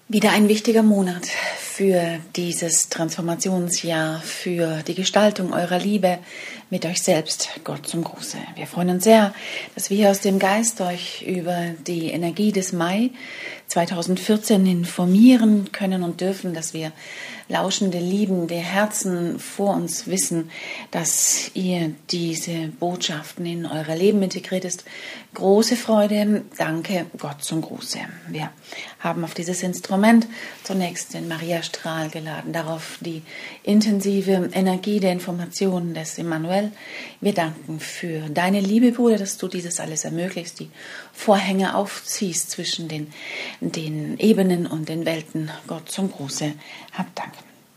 Wieder ein wichtiger Monat für dieses Transformationsjahr, für die Gestaltung eurer Liebe mit euch selbst, Gott zum Gruße. Wir freuen uns sehr, dass wir hier aus dem Geist euch über die Energie des Mai 2014 informieren können und dürfen, dass wir lauschende, liebende Herzen vor uns wissen, dass ihr diese Botschaften in euer Leben integriert ist. Große Freude, danke Gott zum Gruße. Wir haben auf dieses Instrument zunächst den Mariastrahl geladen, darauf die intensive Energie der Informationen des Immanuel. Wir danken für deine Liebe, Bruder, dass du dieses alles ermöglichst, die Vorhänge aufziehst zwischen den Ebenen und den Welten. Gott zum Gruße, hab Dank.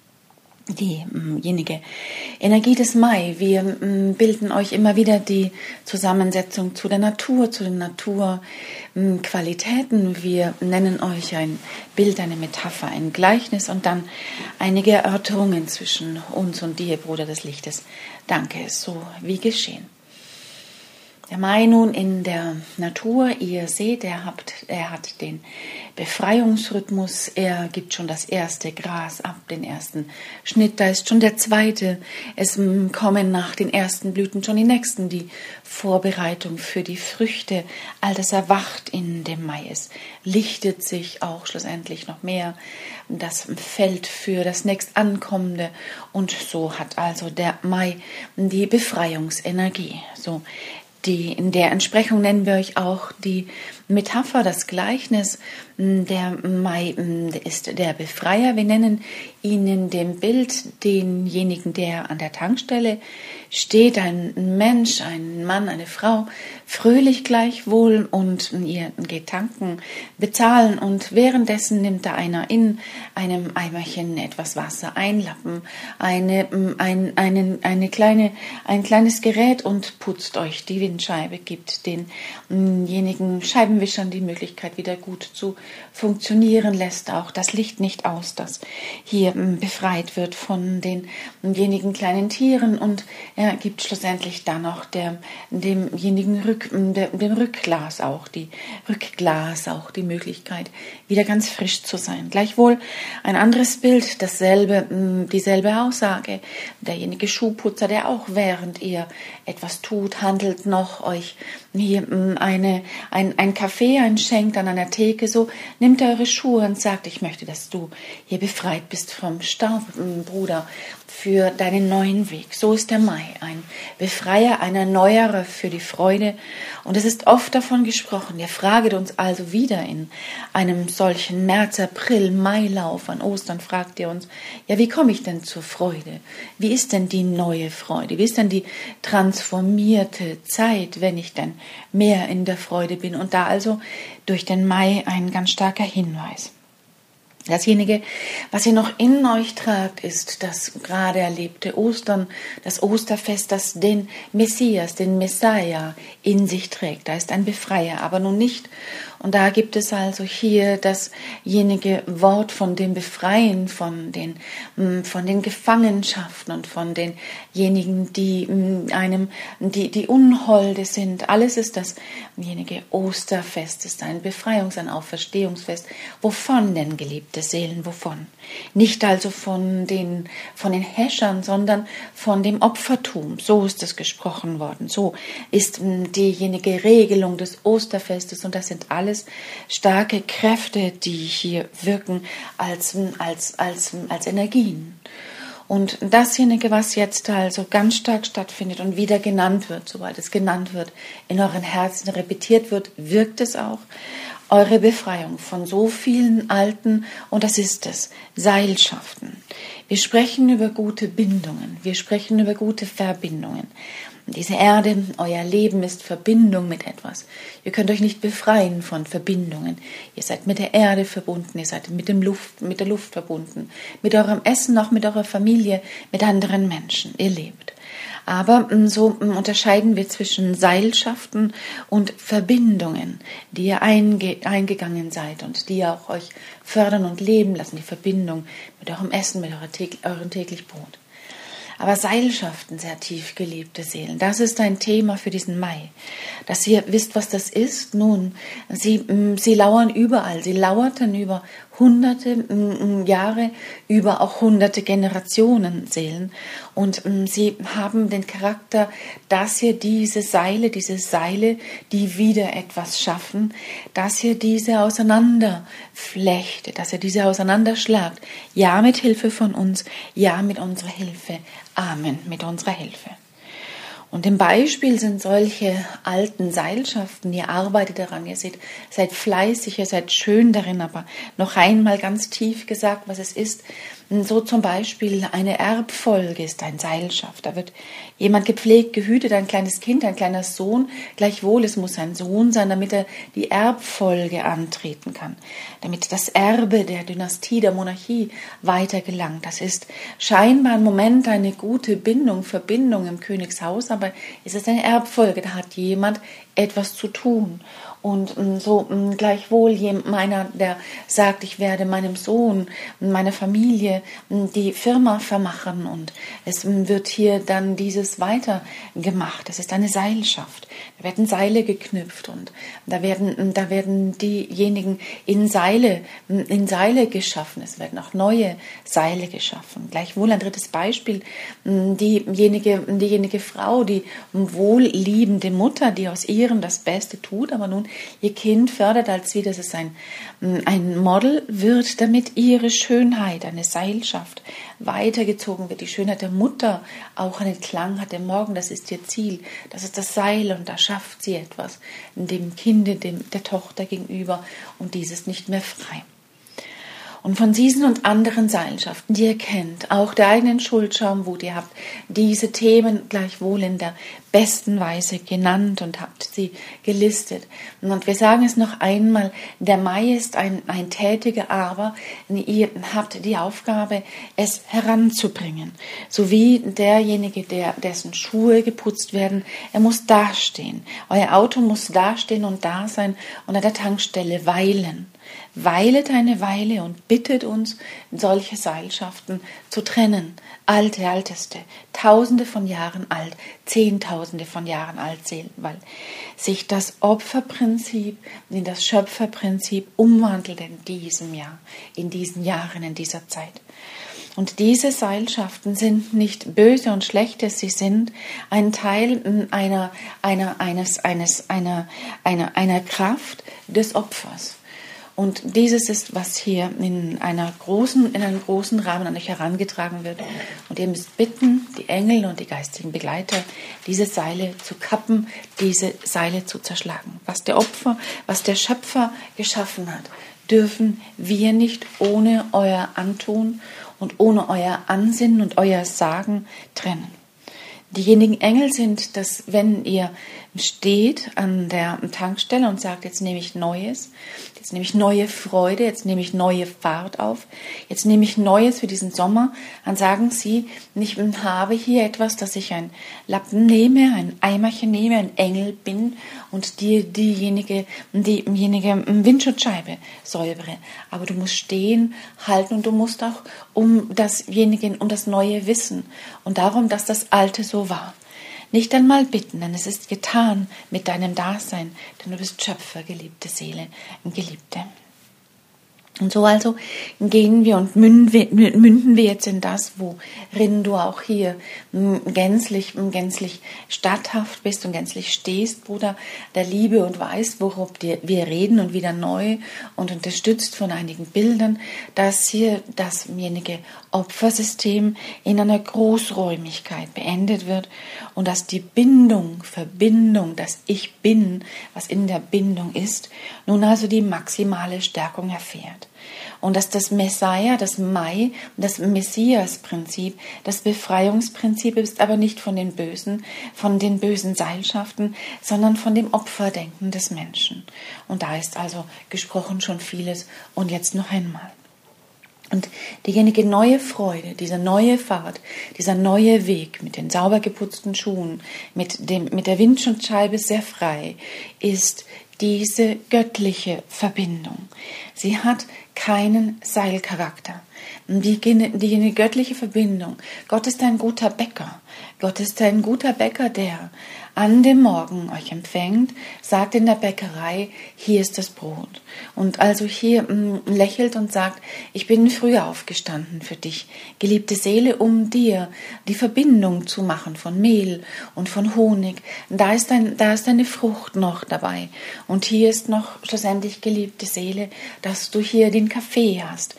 Diejenige Energie des Mai. Wir bilden euch immer wieder die Zusammensetzung zu der Natur, zu den Naturqualitäten. Wir nennen euch ein Bild, eine Metapher, ein Gleichnis und dann einige Erörterungen zwischen uns und dir, Bruder des Lichtes. Danke, so wie geschehen. Der Mai nun in der Natur, ihr seht, er hat den Befreiungsrhythmus, er gibt schon das erste Gras ab, den ersten Schnitt, da ist schon der zweite, es kommen nach den ersten Blüten schon die nächsten, die Vorbereitung für die Früchte, all das erwacht in dem Mai, es lichtet sich auch schlussendlich noch mehr, das Feld für das nächstankommende und so hat also der Mai die Befreiungsenergie, so. In der Entsprechung nennen wir euch auch die Metapher, das Gleichnis. Der Mai ist der Befreier. Wir nennen ihn in dem Bild denjenigen, der an der Tankstelle steht, ein Mensch, ein Mann, eine Frau, fröhlich gleichwohl und ihr geht tanken, bezahlen und währenddessen nimmt da einer in einem Eimerchen etwas Wasser, ein Lappen, ein kleines Gerät und putzt euch die Windscheibe, gibt denjenigen Scheibenwischern die Möglichkeit, wieder gut zu funktionieren, lässt auch das Licht nicht aus, das hier befreit wird von denjenigen kleinen Tieren und er gibt schlussendlich dann noch demjenigen dem Rückglas auch die Möglichkeit, wieder ganz frisch zu sein. Gleichwohl ein anderes Bild, dieselbe Aussage. Derjenige Schuhputzer, der auch während ihr etwas tut, handelt noch euch hier ein Kaffee einschenkt an einer Theke, so nimmt er eure Schuhe und sagt, ich möchte, dass du hier befreit bist vom Staub, Bruder, für deinen neuen Weg. So ist der Mai, ein Befreier, ein Erneuerer für die Freude. Und es ist oft davon gesprochen, ihr fraget uns also wieder in einem solchen März, April, Mailauf an Ostern, fragt ihr uns, ja, wie komme ich denn zur Freude? Wie ist denn die neue Freude? Wie ist denn die transformierte Zeit, wenn ich denn mehr in der Freude bin? Und da also durch den Mai ein ganz starker Hinweis. Dasjenige, was ihr noch in euch tragt, ist das gerade erlebte Ostern, das Osterfest, das den Messias, den Messiah in sich trägt. Da ist ein Befreier, aber nun nicht. Und da gibt es also hier dasjenige Wort von dem Befreien, von den Gefangenschaften und von denjenigen, die die Unholde sind. Alles ist dasjenige Osterfest, ist ein Befreiungs-, ein Auferstehungsfest. Wovon denn, geliebte Seelen, wovon? Nicht also von den Häschern, sondern von dem Opfertum. So ist es gesprochen worden. So ist diejenige Regelung des Osterfestes und das sind alles starke Kräfte, die hier wirken als Energien. Und dasjenige, was jetzt also ganz stark stattfindet und wieder genannt wird, sobald es genannt wird, in euren Herzen repetiert wird, wirkt es auch. Eure Befreiung von so vielen alten, und das ist es, Seilschaften. Wir sprechen über gute Bindungen, wir sprechen über gute Verbindungen. Diese Erde, euer Leben ist Verbindung mit etwas. Ihr könnt euch nicht befreien von Verbindungen. Ihr seid mit der Erde verbunden, ihr seid mit der Luft verbunden, mit eurem Essen, auch mit eurer Familie, mit anderen Menschen. Ihr lebt. Aber so unterscheiden wir zwischen Seilschaften und Verbindungen, die ihr eingegangen seid und die auch euch fördern und leben lassen, die Verbindung mit eurem Essen, mit eurem täglichen Brot. Aber Seilschaften, sehr tief geliebte Seelen, das ist ein Thema für diesen Mai. Dass ihr wisst, was das ist. Nun, sie lauern überall. Sie lauerten über hunderte Jahre, über auch hunderte Generationen Seelen. Und sie haben den Charakter, dass hier diese Seile, die wieder etwas schaffen, dass ihr diese auseinanderflechtet, dass ihr diese auseinanderschlagt. Ja, mit Hilfe von uns, ja, mit unserer Hilfe. Amen, mit unserer Hilfe. Und im Beispiel sind solche alten Seilschaften, ihr arbeitet daran, ihr seid fleißig, ihr seid schön darin, aber noch einmal ganz tief gesagt, was es ist. So zum Beispiel eine Erbfolge ist ein Seilschaft. Da wird jemand gepflegt, gehütet, ein kleines Kind, ein kleiner Sohn. Gleichwohl, es muss ein Sohn sein, damit er die Erbfolge antreten kann. Damit das Erbe der Dynastie, der Monarchie weitergelangt. Das ist scheinbar im Moment eine gute Verbindung im Königshaus, aber es ist eine Erbfolge. Da hat jemand etwas zu tun. Und so gleichwohl einer, der sagt, ich werde meinem Sohn, meiner Familie die Firma vermachen und es wird hier dann dieses weitergemacht. Das ist eine Seilschaft. Da werden Seile geknüpft und da werden diejenigen in Seile geschaffen. Es werden auch neue Seile geschaffen. Gleichwohl ein drittes Beispiel, diejenige Frau, die wohlliebende Mutter, die aus ihrem das Beste tut, aber nun ihr Kind fördert als wie, dass es ein Model wird, damit ihre Schönheit, eine Seilschaft weitergezogen wird. Die Schönheit der Mutter auch einen Klang hat. Der Morgen, das ist ihr Ziel. Das ist das Seil und da schafft sie etwas dem Kinde, der Tochter gegenüber und dieses nicht mehr frei. Und von diesen und anderen Seilschaften, die ihr kennt, auch der eigenen Schuldschaumwut, ihr habt diese Themen gleichwohl in der besten Weise genannt und habt sie gelistet. Und wir sagen es noch einmal, der Mai ist ein tätiger, aber ihr habt die Aufgabe, es heranzubringen. So wie derjenige, dessen Schuhe geputzt werden, er muss dastehen. Euer Auto muss dastehen und da sein und an der Tankstelle weilen. Weilet eine Weile und bittet uns, solche Seilschaften zu trennen. Älteste, Tausende von Jahren alt, Zehntausende von Jahren alt Seelen, weil sich das Opferprinzip in das Schöpferprinzip umwandelt in diesem Jahr, in diesen Jahren, in dieser Zeit. Und diese Seilschaften sind nicht böse und schlechte, sie sind ein Teil einer Kraft des Opfers. Und dieses ist, was hier in einem großen Rahmen an euch herangetragen wird. Und ihr müsst bitten, die Engel und die geistigen Begleiter, diese Seile zu kappen, diese Seile zu zerschlagen. Was der Schöpfer geschaffen hat, dürfen wir nicht ohne euer Antun und ohne euer Ansinnen und euer Sagen trennen. Diejenigen Engel sind, dass wenn ihr steht an der Tankstelle und sagt, jetzt nehme ich Neues, jetzt nehme ich neue Freude, jetzt nehme ich neue Fahrt auf, jetzt nehme ich Neues für diesen Sommer, dann sagen sie, ich habe hier etwas, dass ich einen Lappen nehme, ein Eimerchen nehme, ein Engel bin und dir diejenige Windschutzscheibe säubere. Aber du musst stehen, halten und du musst auch um das Neue wissen und darum, dass das Alte so war. Nicht einmal bitten, denn es ist getan mit deinem Dasein, denn du bist Schöpfer, geliebte Seele, Geliebte. Und so also gehen wir und münden wir jetzt in das, worin du auch hier gänzlich statthaft bist und gänzlich stehst, Bruder der Liebe und weißt, worauf wir reden und wieder neu und unterstützt von einigen Bildern, dass hier dasjenige Opfersystem in einer Großräumigkeit beendet wird und dass die Verbindung, das Ich Bin, was in der Bindung ist, nun also die maximale Stärkung erfährt. Und dass das Messiah, das Mai, das Messias-Prinzip, das Befreiungsprinzip ist aber nicht von den bösen Seilschaften, sondern von dem Opferdenken des Menschen. Und da ist also gesprochen schon vieles und jetzt noch einmal. Und diejenige neue Freude, diese neue Fahrt, dieser neue Weg mit den sauber geputzten Schuhen, mit der Windschutzscheibe sehr frei, ist diese göttliche Verbindung. Sie hat keinen Seilcharakter. die göttliche Verbindung. Gott ist ein guter Bäcker. Gott ist ein guter Bäcker, der an dem Morgen euch empfängt, sagt in der Bäckerei, hier ist das Brot. Und also hier lächelt und sagt, ich bin früher aufgestanden für dich, geliebte Seele, um dir die Verbindung zu machen von Mehl und von Honig. Da ist eine Frucht noch dabei. Und hier ist noch schlussendlich, geliebte Seele, dass du hier den Kaffee hast,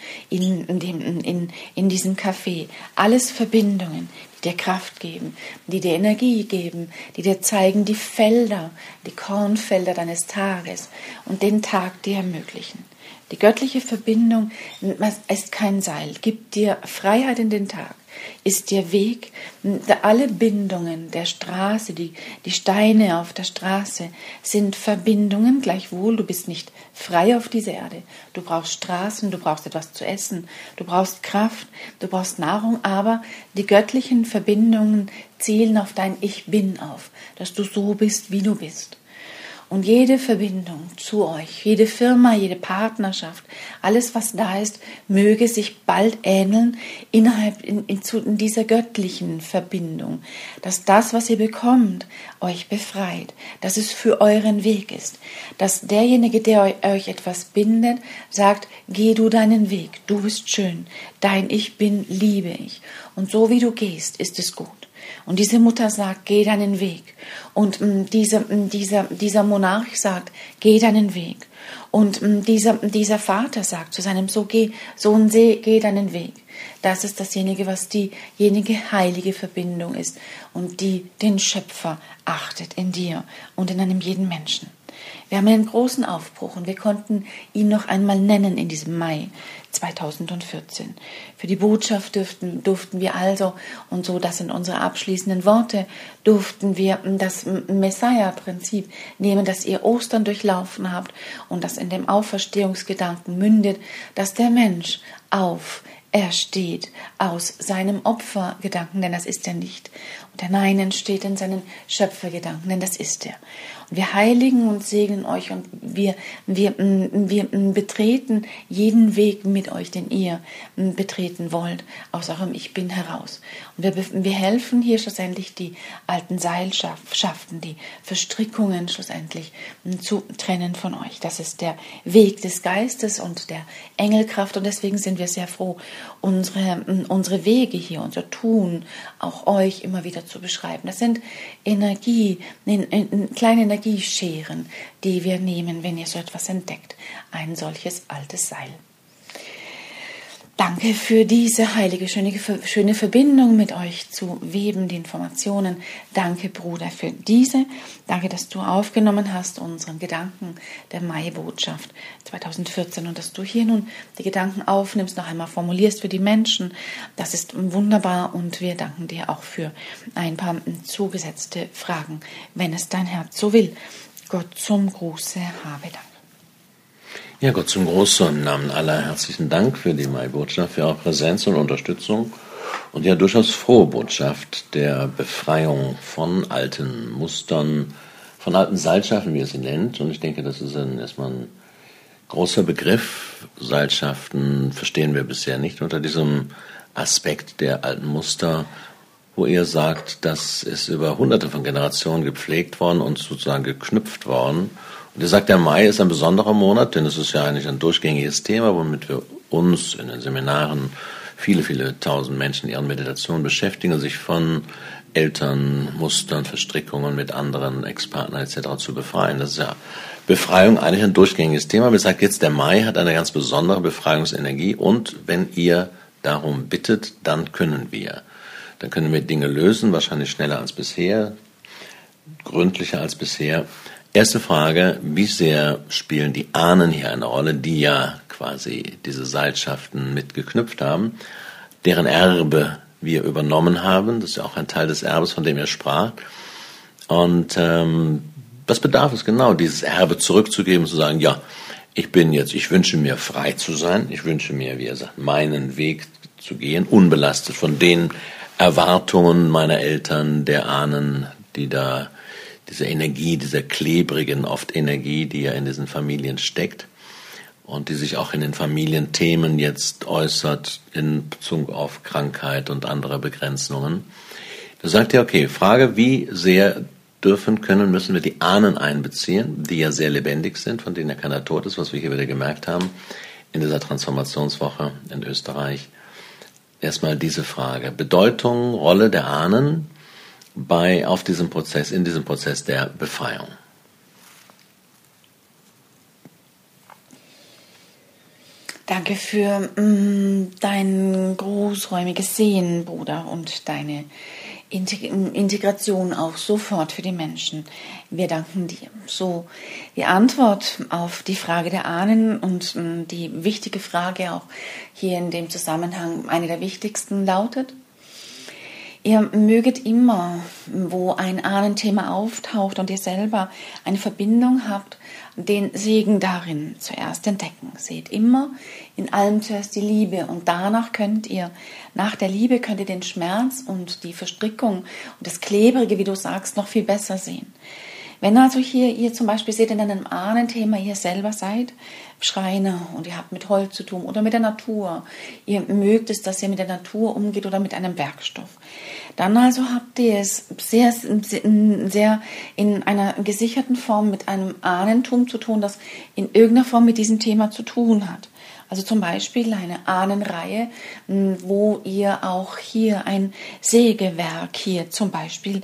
in diesem Kaffee. Alles Verbindungen, die dir Kraft geben, die dir Energie geben, die dir zeigen die Felder, die Kornfelder deines Tages und den Tag dir ermöglichen. Die göttliche Verbindung ist kein Seil, gibt dir Freiheit in den Tag, ist dir Weg. Alle Bindungen der Straße, die Steine auf der Straße sind Verbindungen, gleichwohl du bist nicht frei auf dieser Erde. Du brauchst Straßen, du brauchst etwas zu essen, du brauchst Kraft, du brauchst Nahrung, aber die göttlichen Verbindungen zielen auf dein Ich Bin auf, dass du so bist, wie du bist. Und jede Verbindung zu euch, jede Firma, jede Partnerschaft, alles, was da ist, möge sich bald ähneln in dieser göttlichen Verbindung. Dass das, was ihr bekommt, euch befreit, dass es für euren Weg ist. Dass derjenige, der euch etwas bindet, sagt, geh du deinen Weg, du bist schön, dein Ich Bin liebe ich. Und so wie du gehst, ist es gut. Und diese Mutter sagt, geh deinen Weg. Und dieser Monarch sagt, geh deinen Weg. Und dieser Vater sagt zu seinem Sohn, geh deinen Weg. Das ist dasjenige, was diejenige heilige Verbindung ist und die den Schöpfer achtet in dir und in einem jeden Menschen. Wir haben einen großen Aufbruch und wir konnten ihn noch einmal nennen in diesem Mai 2014. Für die Botschaft durften wir also, und so das sind unsere abschließenden Worte, durften wir das Messiah-Prinzip nehmen, das ihr Ostern durchlaufen habt und das in dem Auferstehungsgedanken mündet, dass der Mensch aufersteht aus seinem Opfergedanken, denn das ist er nicht. Und der Nein entsteht in seinen Schöpfergedanken, denn das ist er. Und wir heiligen und segnen euch und wir betreten jeden Weg mit euch, den ihr betreten wollt, aus eurem Ich Bin heraus. Und wir helfen hier schlussendlich die alten Seilschaften, die Verstrickungen schlussendlich zu trennen von euch. Das ist der Weg des Geistes und der Engelkraft und deswegen sind wir sehr froh, unsere Wege hier, unser Tun, auch euch immer wieder zu beschreiben. Das sind kleine Energiescheren, die wir nehmen, wenn ihr so etwas entdeckt. Ein solches altes Seil. Danke für diese heilige, schöne Verbindung mit euch zu weben, die Informationen. Danke, Bruder, für diese. Danke, dass du aufgenommen hast, unseren Gedanken der Mai-Botschaft 2014 und dass du hier nun die Gedanken aufnimmst, noch einmal formulierst für die Menschen. Das ist wunderbar und wir danken dir auch für ein paar zugesetzte Fragen, wenn es dein Herz so will. Gott zum Gruße habe Dank. Ja, Gott zum Großen im Namen aller herzlichen Dank für die Mai-Botschaft, für eure Präsenz und Unterstützung und ja durchaus frohe Botschaft der Befreiung von alten Mustern, von alten Seilschaften, wie ihr sie nennt. Und ich denke, das ist erstmal ein großer Begriff. Seilschaften verstehen wir bisher nicht unter diesem Aspekt der alten Muster, wo ihr sagt, das ist über hunderte von Generationen gepflegt worden und sozusagen geknüpft worden. Und ihr sagt, der Mai ist ein besonderer Monat, denn es ist ja eigentlich ein durchgängiges Thema, womit wir uns in den Seminaren viele tausend Menschen in ihren Meditationen beschäftigen, sich von Eltern, Mustern, Verstrickungen mit anderen Ex-Partnern etc. zu befreien. Das ist ja Befreiung eigentlich ein durchgängiges Thema. Aber ihr sagt jetzt, der Mai hat eine ganz besondere Befreiungsenergie und wenn ihr darum bittet, dann können wir. Dann können wir Dinge lösen, wahrscheinlich schneller als bisher, gründlicher als bisher. Erste Frage, wie sehr spielen die Ahnen hier eine Rolle, die ja quasi diese Seilschaften mitgeknüpft haben, deren Erbe wir übernommen haben, das ist ja auch ein Teil des Erbes, von dem ihr sprach. Und was bedarf es genau, dieses Erbe zurückzugeben, zu sagen, ja, ich wünsche mir frei zu sein, ich wünsche mir, wie er sagt, meinen Weg zu gehen, unbelastet von den Erwartungen meiner Eltern, der Ahnen, die da diese Energie, dieser klebrigen oft Energie, die ja in diesen Familien steckt. und die sich auch in den Familienthemen jetzt äußert in Bezug auf Krankheit und andere Begrenzungen. Da sagt er, okay, Frage, wie sehr müssen wir die Ahnen einbeziehen, die ja sehr lebendig sind, von denen ja keiner tot ist, was wir hier wieder gemerkt haben in dieser Transformationswoche in Österreich. Erstmal diese Frage, Bedeutung, Rolle der Ahnen in diesem Prozess der Befreiung. Danke für dein großräumiges Sehen, Bruder, und deine Integration auch sofort für die Menschen. Wir danken dir. So, die Antwort auf die Frage der Ahnen und die wichtige Frage auch hier in dem Zusammenhang, eine der wichtigsten, lautet: Ihr möget immer, wo ein Ahnenthema auftaucht und ihr selber eine Verbindung habt, den Segen darin zuerst entdecken. Seht immer in allem zuerst die Liebe und nach der Liebe könnt ihr den Schmerz und die Verstrickung und das Klebrige, wie du sagst, noch viel besser sehen. Wenn also hier ihr zum Beispiel seht in einem Ahnenthema, ihr selber seid Schreiner und ihr habt mit Holz zu tun oder mit der Natur, ihr mögt es, dass ihr mit der Natur umgeht oder mit einem Werkstoff, dann also habt ihr es sehr in einer gesicherten Form mit einem Ahnentum zu tun, das in irgendeiner Form mit diesem Thema zu tun hat. Also zum Beispiel eine Ahnenreihe, wo ihr auch hier ein Sägewerk hier zum Beispiel,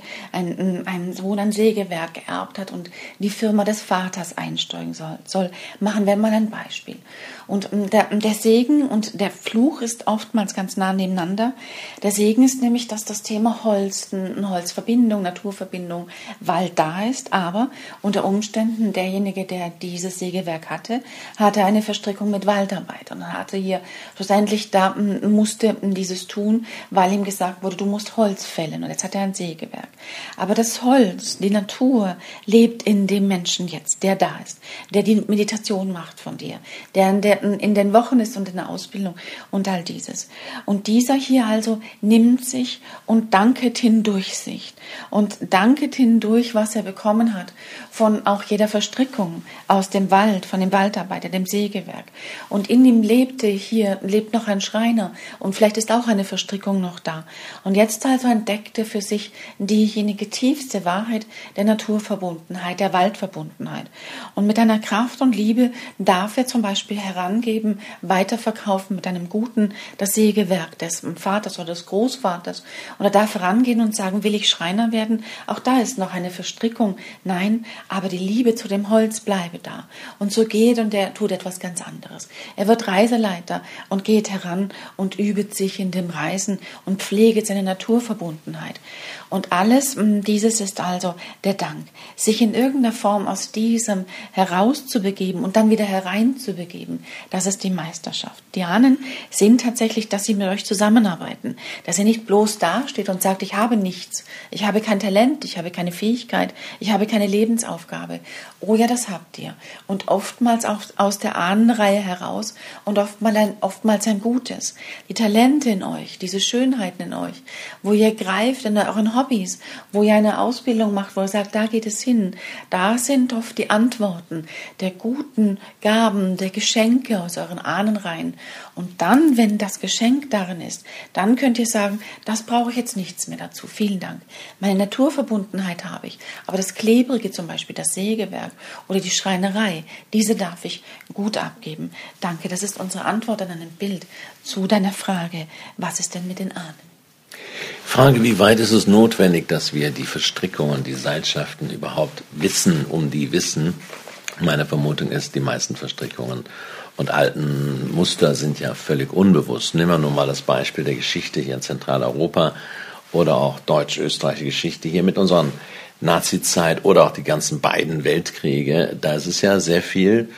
wo ein Sägewerk geerbt hat und die Firma des Vaters einsteigen soll. Machen wir mal ein Beispiel. Und der Segen und der Fluch ist oftmals ganz nah nebeneinander. Der Segen ist nämlich, dass das Thema Holz, eine Holzverbindung, Naturverbindung, Wald da ist, aber unter Umständen derjenige, der dieses Sägewerk hatte eine Verstrickung mit Waldarbeit. Und er hatte hier schlussendlich musste dieses tun, weil ihm gesagt wurde, du musst Holz fällen. Und jetzt hat er ein Sägewerk. Aber das Holz, die Natur, lebt in dem Menschen jetzt, der da ist, der die Meditation macht von dir, der in den Wochen ist und in der Ausbildung und all dieses. Und dieser hier also nimmt sich und danket hindurch sich und danket hindurch, was er bekommen hat von auch jeder Verstrickung aus dem Wald, von dem Waldarbeiter, dem Sägewerk. Und in ihm lebt noch ein Schreiner und vielleicht ist auch eine Verstrickung noch da. Und jetzt also entdeckte für sich diejenige tiefste Wahrheit der Naturverbundenheit, der Waldverbundenheit. Und mit einer Kraft und Liebe darf er zum Beispiel herangeben, weiterverkaufen mit einem Guten das Sägewerk des Vaters oder des Großvaters. Und er darf herangehen und sagen, will ich Schreiner werden? Auch da ist noch eine Verstrickung. Nein, aber die Liebe zu dem Holz bleibe da. Und so geht und er tut etwas ganz anderes. Er wird Reiseleiter und geht heran und übt sich in dem Reisen und pflegt seine Naturverbundenheit. Und alles dieses ist also der Dank, sich in irgendeiner Form aus diesem herauszubegeben und dann wieder hereinzubegeben. Das ist die Meisterschaft. Die Ahnen sind tatsächlich, dass sie mit euch zusammenarbeiten, dass ihr nicht bloß dasteht und sagt, ich habe nichts, ich habe kein Talent, ich habe keine Fähigkeit, ich habe keine Lebensaufgabe. Oh ja, das habt ihr. Und oftmals auch aus der Ahnenreihe heraus und oftmals ein Gutes. Die Talente in euch, diese Schönheiten in euch, wo ihr greift in euren Hobbys, wo ihr eine Ausbildung macht, wo ihr sagt, da geht es hin. Da sind oft die Antworten der guten Gaben, der Geschenke aus euren Ahnenreihen. Und dann, wenn das Geschenk darin ist, dann könnt ihr sagen, das brauche ich jetzt nichts mehr dazu. Vielen Dank. Meine Naturverbundenheit habe ich. Aber das Klebrige zum Beispiel, das Sägewerk oder die Schreinerei, diese darf ich gut abgeben. Danke, das ist unsere Antwort an einem Bild zu deiner Frage, was ist denn mit den Ahnen? Frage, wie weit ist es notwendig, dass wir die Verstrickungen, die Seilschaften überhaupt wissen, wissen? Meine Vermutung ist, die meisten Verstrickungen und alten Muster sind ja völlig unbewusst. Nehmen wir nur mal das Beispiel der Geschichte hier in Zentraleuropa oder auch deutsch-österreichische Geschichte hier mit unseren Nazi-Zeit oder auch die ganzen beiden Weltkriege. Da ist es ja sehr viel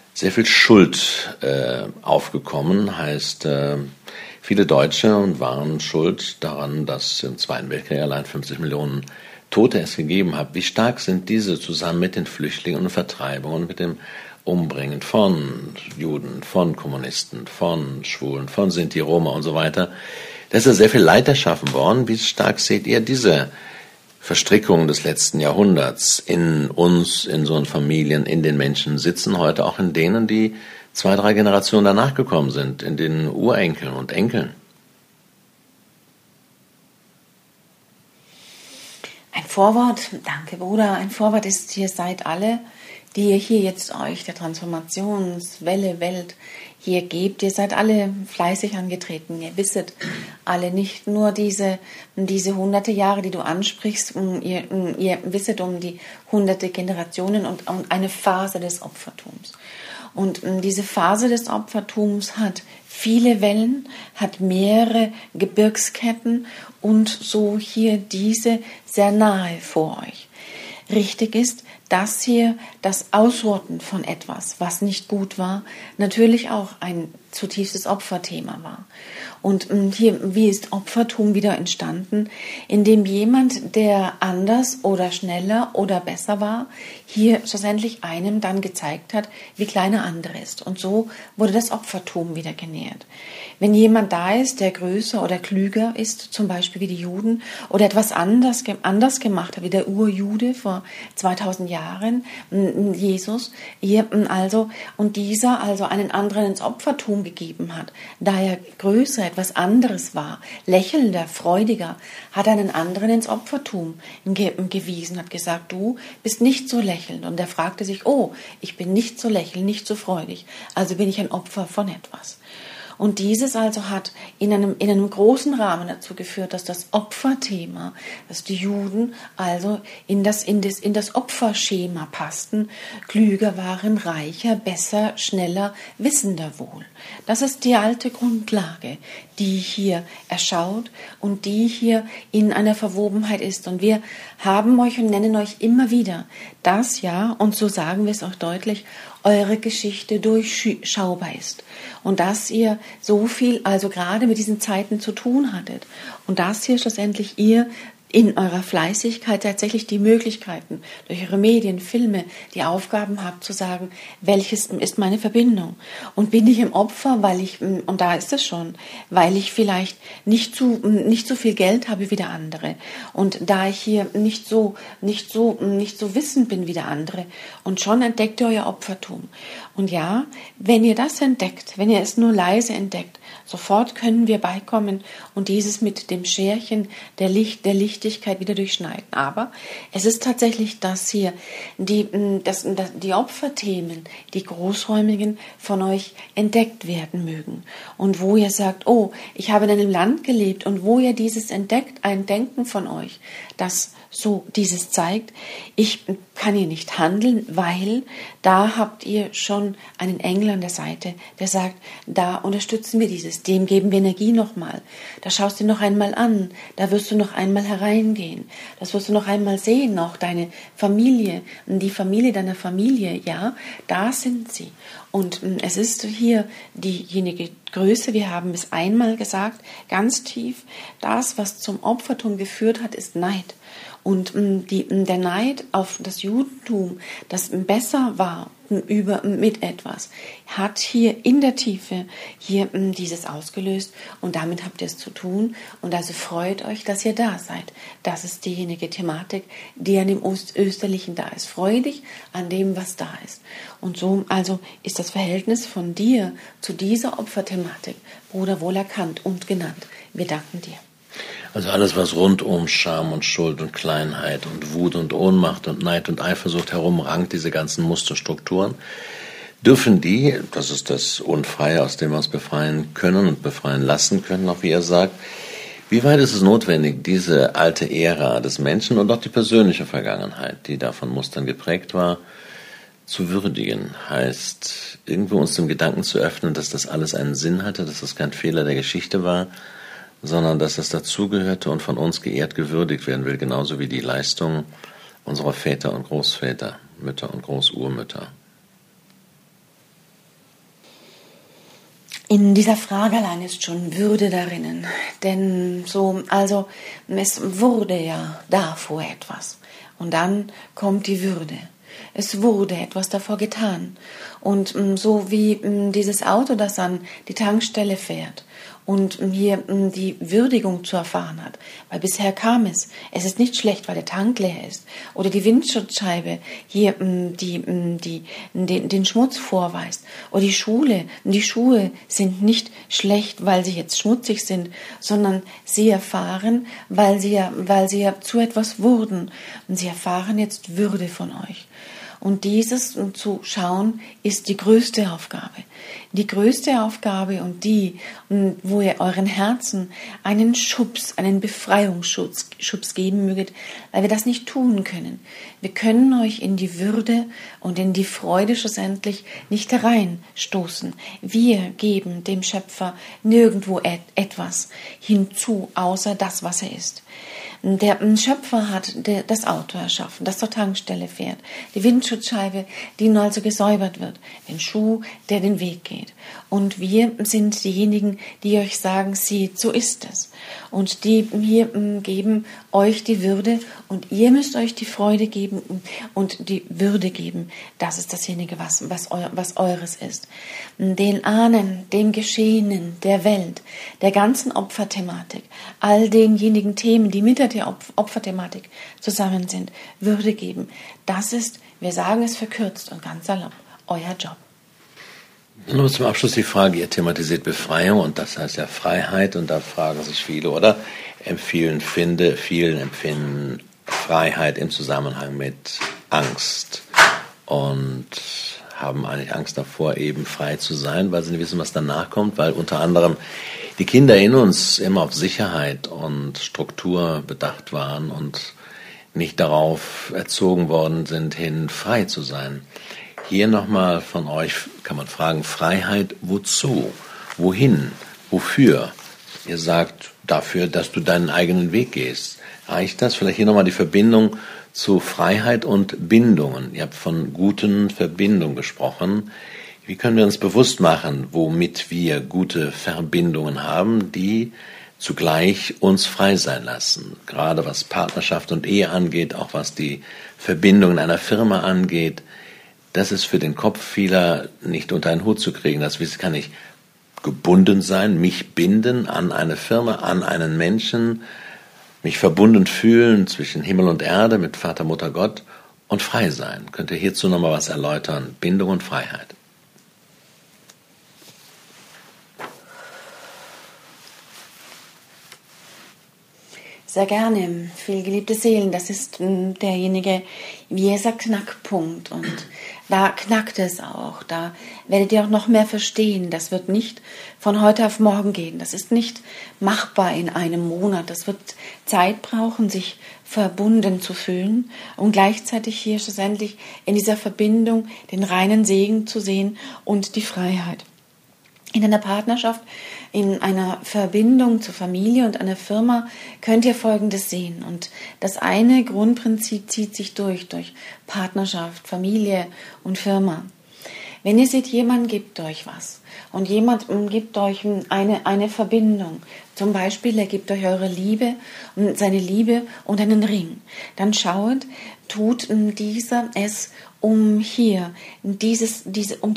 Schuld aufgekommen, heißt viele Deutsche waren schuld daran, dass im Zweiten Weltkrieg allein 50 Millionen Tote es gegeben hat. Wie stark sind diese zusammen mit den Flüchtlingen und Vertreibungen, mit dem Umbringen von Juden, von Kommunisten, von Schwulen, von Sinti, Roma und so weiter. Da ist ja sehr viel Leid erschaffen worden. Wie stark seht ihr diese Verstrickungen des letzten Jahrhunderts in uns, in so Familien, in den Menschen sitzen heute auch in denen, die 2, 3 Generationen danach gekommen sind, in den Urenkeln und Enkeln. Ein Vorwort, danke Bruder, ein Vorwort ist, ihr seid alle, die ihr hier jetzt euch der Transformationswelle Welt hier gebt, ihr seid alle fleißig angetreten, ihr wisset alle nicht nur diese hunderte Jahre, die du ansprichst, ihr wisset um die hunderte Generationen und eine Phase des Opfertums. Und diese Phase des Opfertums hat viele Wellen, hat mehrere Gebirgsketten und so hier diese sehr nahe vor euch. Richtig ist, dass hier das Ausrotten von etwas, was nicht gut war, natürlich auch ein zutiefstes Opferthema war. Und hier, wie ist Opfertum wieder entstanden? Indem jemand, der anders oder schneller oder besser war, hier schlussendlich einem dann gezeigt hat, wie klein der andere ist. Und so wurde das Opfertum wieder genährt. Wenn jemand da ist, der größer oder klüger ist, zum Beispiel wie die Juden, oder etwas anders gemacht hat, wie der Urjude vor 2000 Jahren, Jesus, und dieser also einen anderen ins Opfertum gegeben hat, da er größer, etwas anderes war, lächelnder, freudiger, hat einen anderen ins Opfertum gewiesen, hat gesagt, du bist nicht so lächelnd. Und er fragte sich, oh, ich bin nicht so lächelnd, nicht so freudig, also bin ich ein Opfer von etwas. Und dieses also hat in einem großen Rahmen dazu geführt, dass das Opferthema, dass die Juden also in das Opferschema passten, klüger waren, reicher, besser, schneller, wissender wohl. Das ist die alte Grundlage, die hier erschaut und die hier in einer Verwobenheit ist. Und wir haben euch und nennen euch immer wieder, dass ja, und so sagen wir es auch deutlich, eure Geschichte durchschaubar ist und dass ihr so viel, also gerade mit diesen Zeiten zu tun hattet und dass hier schlussendlich ihr in eurer Fleißigkeit tatsächlich die Möglichkeiten durch eure Medien, Filme, die Aufgaben habt zu sagen, welches ist meine Verbindung und bin ich im Opfer, und da ist es schon, weil ich vielleicht nicht so viel Geld habe wie der andere und da ich hier nicht so wissend bin wie der andere und schon entdeckt ihr euer Opfertum. Und ja, wenn ihr das entdeckt, wenn ihr es nur leise entdeckt, sofort können wir beikommen und dieses mit dem Scherchen der Lichtigkeit wieder durchschneiden. Aber es ist tatsächlich, dass hier die Opferthemen, die großräumigen, von euch entdeckt werden mögen. Und wo ihr sagt, oh, ich habe in einem Land gelebt und wo ihr dieses entdeckt, ein Denken von euch, das so dieses zeigt, ich kann hier nicht handeln, weil da habt ihr schon einen Engel an der Seite, der sagt, da unterstützen wir dieses, dem geben wir Energie nochmal, da schaust du noch einmal an, da wirst du noch einmal hereingehen, das wirst du noch einmal sehen, auch deine Familie, die Familie deiner Familie, ja, da sind sie. Und es ist hier diejenige Größe, wir haben es einmal gesagt, ganz tief, das, was zum Opfertum geführt hat, ist Neid. Und der Neid auf das Judentum, das besser war mit etwas, hat hier in der Tiefe hier dieses ausgelöst und damit habt ihr es zu tun und also freut euch, dass ihr da seid. Das ist diejenige Thematik, die an dem Österlichen da ist. Freu dich an dem, was da ist. Und so also ist das Verhältnis von dir zu dieser Opferthematik, Bruder, wohl erkannt und genannt. Wir danken dir. Also alles, was rund um Scham und Schuld und Kleinheit und Wut und Ohnmacht und Neid und Eifersucht herumrankt, diese ganzen Musterstrukturen, dürfen die, das ist das Unfreie, aus dem wir uns befreien können und befreien lassen können, auch wie er sagt, wie weit ist es notwendig, diese alte Ära des Menschen und auch die persönliche Vergangenheit, die da von Mustern geprägt war, zu würdigen, heißt irgendwo uns dem Gedanken zu öffnen, dass das alles einen Sinn hatte, dass das kein Fehler der Geschichte war, sondern dass es dazugehörte und von uns geehrt, gewürdigt werden will, genauso wie die Leistung unserer Väter und Großväter, Mütter und Großurmütter. In dieser Frage allein ist schon Würde darinnen, denn es wurde ja davor etwas und dann kommt die Würde. Es wurde etwas davor getan und so wie dieses Auto, das an die Tankstelle fährt und hier die Würdigung zu erfahren hat. Weil bisher kam es ist nicht schlecht, weil der Tank leer ist oder die Windschutzscheibe hier den Schmutz vorweist oder die Schuhe sind nicht schlecht, weil sie jetzt schmutzig sind, sondern sie erfahren, weil sie ja zu etwas wurden und sie erfahren jetzt Würde von euch. Und dieses zu schauen, ist die größte Aufgabe. Die größte Aufgabe und die, wo ihr euren Herzen einen Befreiungsschubs geben möget, weil wir das nicht tun können. Wir können euch in die Würde und in die Freude schlussendlich nicht hereinstoßen. Wir geben dem Schöpfer nirgendwo etwas hinzu, außer das, was er ist. Der Schöpfer hat das Auto erschaffen, das zur Tankstelle fährt, die Windschutzscheibe, die nun also gesäubert wird, den Schuh, der den Weg geht. Und wir sind diejenigen, die euch sagen, seht, so ist es. Und die hier geben euch die Würde und ihr müsst euch die Freude geben und die Würde geben. Das ist dasjenige, was eures ist. Den Ahnen, dem Geschehenen, der Welt, der ganzen Opferthematik, all denjenigen Themen, die mit der Opferthematik zusammen sind, Würde geben. Das ist, wir sagen es verkürzt und ganz salopp, euer Job. Nur zum Abschluss die Frage, ihr thematisiert Befreiung und das heißt ja Freiheit und da fragen sich viele, oder? Vielen empfinden Freiheit im Zusammenhang mit Angst und haben eigentlich Angst davor, eben frei zu sein, weil sie nicht wissen, was danach kommt, weil unter anderem die Kinder in uns immer auf Sicherheit und Struktur bedacht waren und nicht darauf erzogen worden sind, hin frei zu sein. Hier nochmal von euch kann man fragen, Freiheit wozu? Wohin? Wofür? Ihr sagt dafür, dass du deinen eigenen Weg gehst. Reicht das? Vielleicht hier nochmal die Verbindung zu Freiheit und Bindungen. Ihr habt von guten Verbindungen gesprochen. Wie können wir uns bewusst machen, womit wir gute Verbindungen haben, die zugleich uns frei sein lassen? Gerade was Partnerschaft und Ehe angeht, auch was die Verbindungen einer Firma angeht. Das ist für den Kopf vieler nicht unter einen Hut zu kriegen. Das kann ich gebunden sein, mich binden an eine Firma, an einen Menschen, mich verbunden fühlen zwischen Himmel und Erde mit Vater, Mutter, Gott und frei sein. Könnt ihr hierzu nochmal was erläutern? Bindung und Freiheit. Sehr gerne. Vielgeliebte Seelen, das ist derjenige, wie er sagt, Knackpunkt. Und da knackt es auch. Da werdet ihr auch noch mehr verstehen. Das wird nicht von heute auf morgen gehen. Das ist nicht machbar in einem Monat. Das wird Zeit brauchen, sich verbunden zu fühlen und gleichzeitig hier schlussendlich in dieser Verbindung den reinen Segen zu sehen und die Freiheit. In einer Partnerschaft, in einer Verbindung zur Familie und einer Firma könnt ihr Folgendes sehen. Und das eine Grundprinzip zieht sich durch Partnerschaft, Familie und Firma. Wenn ihr seht, jemand gibt euch was und jemand gibt euch eine Verbindung, zum Beispiel er gibt euch eure Liebe und seine Liebe und einen Ring, dann schaut, tut dieser es um dieses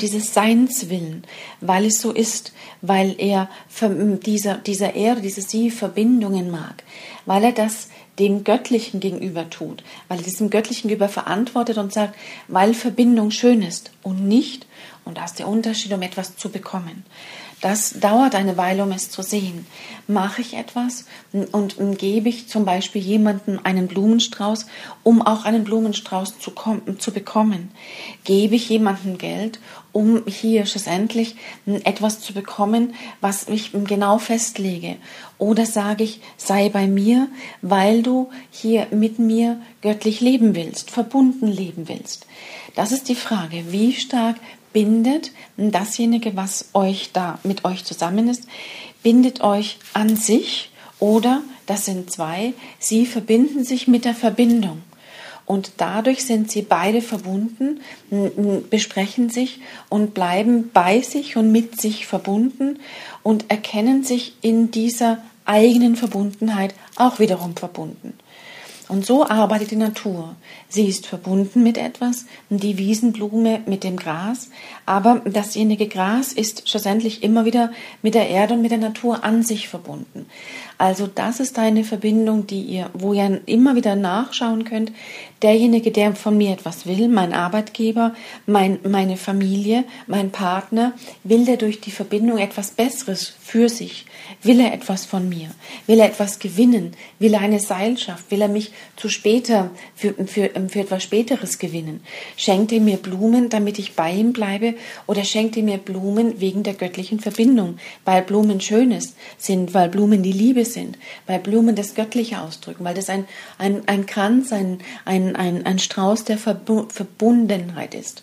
Seins willen, weil es so ist, weil er dieser Erde, sie Verbindungen mag, weil er das dem Göttlichen gegenüber tut, weil er diesem Göttlichen gegenüber verantwortet und sagt, weil Verbindung schön ist und nicht, und da ist der Unterschied, um etwas zu bekommen. Das dauert eine Weile, um es zu sehen. Mache ich etwas und gebe ich zum Beispiel jemandem einen Blumenstrauß, um auch einen Blumenstrauß zu bekommen? Gebe ich jemandem Geld, um hier schlussendlich etwas zu bekommen, was ich genau festlege? Oder sage ich, sei bei mir, weil du hier mit mir göttlich leben willst, verbunden leben willst? Das ist die Frage, wie stark bindet dasjenige, was euch da mit euch zusammen ist, bindet euch an sich oder, das sind zwei, sie verbinden sich mit der Verbindung. Und dadurch sind sie beide verbunden, besprechen sich und bleiben bei sich und mit sich verbunden und erkennen sich in dieser eigenen Verbundenheit auch wiederum verbunden. Und so arbeitet die Natur. Sie ist verbunden mit etwas, die Wiesenblume mit dem Gras, aber dasjenige Gras ist schlussendlich immer wieder mit der Erde und mit der Natur an sich verbunden. Also das ist eine Verbindung, wo ihr immer wieder nachschauen könnt. Derjenige, der von mir etwas will, mein Arbeitgeber, meine Familie, mein Partner, will der durch die Verbindung etwas Besseres für sich? Will er etwas von mir? Will er etwas gewinnen? Will er eine Seilschaft? Will er mich zu später für etwas Späteres gewinnen? Schenkt er mir Blumen, damit ich bei ihm bleibe? Oder schenkt er mir Blumen wegen der göttlichen Verbindung? Weil Blumen Schönes sind, weil Blumen die Liebe sind, weil Blumen das Göttliche ausdrücken, weil das ein Kranz, ein Strauß der Verbundenheit ist.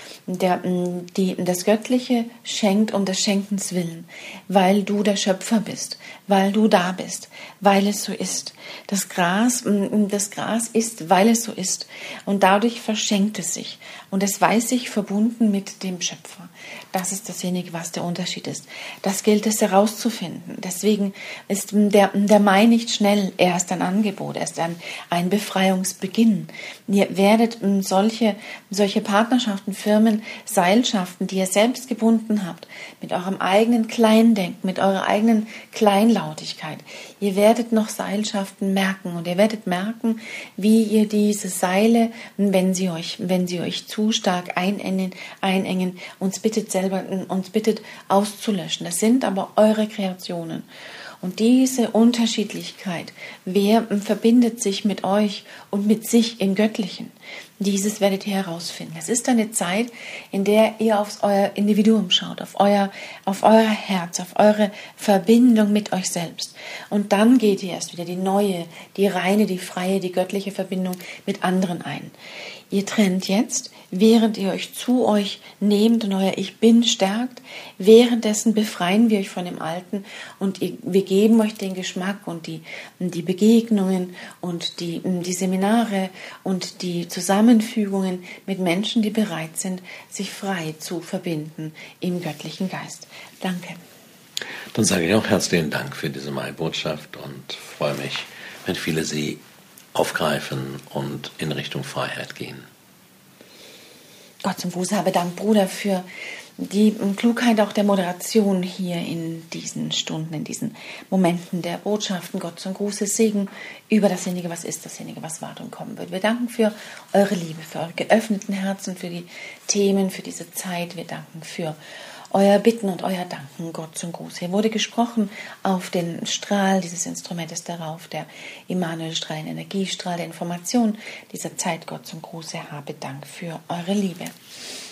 Das Göttliche schenkt um des Schenkens willen, weil du der Schöpfer bist, weil du da bist, weil es so ist. Das Gras ist, weil es so ist. Und dadurch verschenkt es sich. Und es weiß sich verbunden mit dem Schöpfer. Das ist dasjenige, was der Unterschied ist. Das gilt es herauszufinden. Deswegen ist der Mai nicht schnell. Er ist ein Angebot, er ist ein Befreiungsbeginn. Ihr werdet solche Partnerschaften, Firmen, Seilschaften, die ihr selbst gebunden habt, mit eurem eigenen Kleindenken, mit eurer eigenen Kleinlautigkeit. Ihr werdet noch Seilschaften merken und ihr werdet merken, wie ihr diese Seile, wenn sie euch zu stark einengen, uns bittet auszulöschen. Das sind aber eure Kreationen. Und diese Unterschiedlichkeit, wer verbindet sich mit euch und mit sich im Göttlichen? Dieses werdet ihr herausfinden. Es ist eine Zeit, in der ihr auf euer Individuum schaut, auf euer Herz, auf eure Verbindung mit euch selbst. Und dann geht ihr erst wieder die neue, die reine, die freie, die göttliche Verbindung mit anderen ein. Ihr trennt jetzt, während ihr euch zu euch nehmt und euer Ich Bin stärkt. Währenddessen befreien wir euch von dem Alten und wir geben euch den Geschmack und die Begegnungen und die Seminare und die Zusammenfügungen mit Menschen, die bereit sind, sich frei zu verbinden im göttlichen Geist. Danke. Dann sage ich auch herzlichen Dank für diese Mai-Botschaft und freue mich, wenn viele sie aufgreifen und in Richtung Freiheit gehen. Gott zum Gruße habe Dank, Bruder, für die Klugheit auch der Moderation hier in diesen Stunden, in diesen Momenten der Botschaften. Gott zum Gruße, Segen über dasjenige, was ist, dasjenige, was ward und kommen wird. Wir danken für eure Liebe, für eure geöffneten Herzen, für die Themen, für diese Zeit. Wir danken für euer Bitten und euer Danken, Gott zum Gruß. Hier wurde gesprochen auf den Strahl dieses Instrumentes darauf, der Immanuel-Strahl, den Energiestrahl der Information dieser Zeit. Gott zum Gruße habe Dank für eure Liebe.